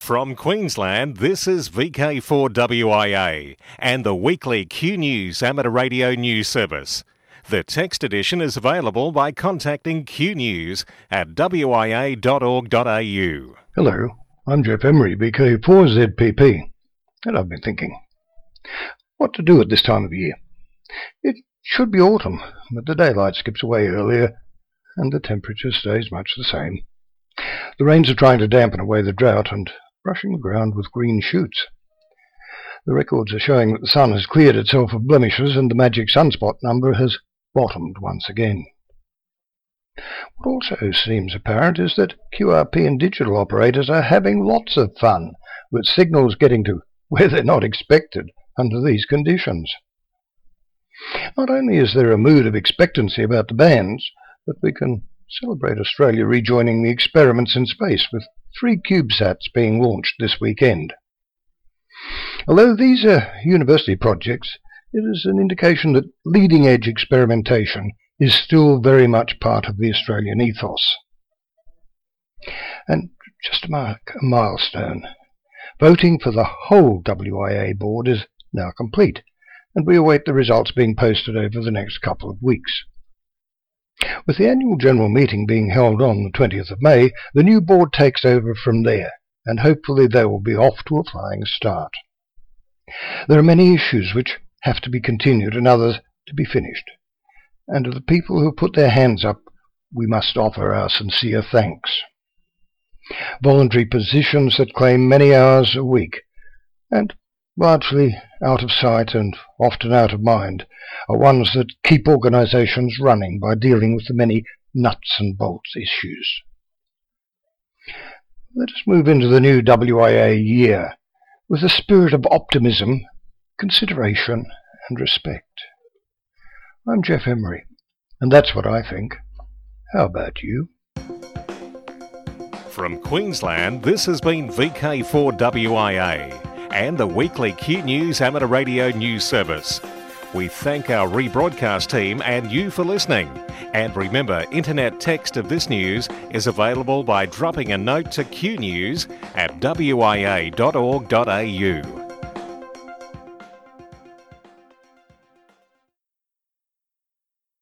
From Queensland, this is VK4WIA and the weekly Q News amateur radio news service. The text edition is available by contacting Q News at wia.org.au. Hello, I'm Jeff Emery, VK4ZPP, and I've been thinking, what to do at this time of year? It should be autumn, but the daylight skips away earlier, and the temperature stays much the same. The rains are trying to dampen away the drought and brushing the ground with green shoots. The records are showing that the sun has cleared itself of blemishes and the magic sunspot number has bottomed once again. What also seems apparent is that QRP and digital operators are having lots of fun with signals getting to where they're not expected under these conditions. Not only is there a mood of expectancy about the bands, but we can celebrate Australia rejoining the experiments in space with 3 CubeSats being launched this weekend. Although these are university projects, it is an indication that leading-edge experimentation is still very much part of the Australian ethos. And just to mark a milestone, voting for the whole WIA board is now complete, and we await the results being posted over the next couple of weeks. With the annual general meeting being held on the 20th of May, the new board takes over from there, and hopefully they will be off to a flying start. There are many issues which have to be continued and others to be finished, and to the people who put their hands up, we must offer our sincere thanks. Voluntary positions that claim many hours a week, and largely out of sight and often out of mind, are ones that keep organisations running by dealing with the many nuts and bolts issues. Let us move into the new WIA year with a spirit of optimism, consideration and respect. I'm Jeff Emery, and that's what I think. How about you? From Queensland, this has been VK4WIA and the weekly Q News amateur radio news service. We thank our rebroadcast team and you for listening. And remember, internet text of this news is available by dropping a note to Q News at wia.org.au.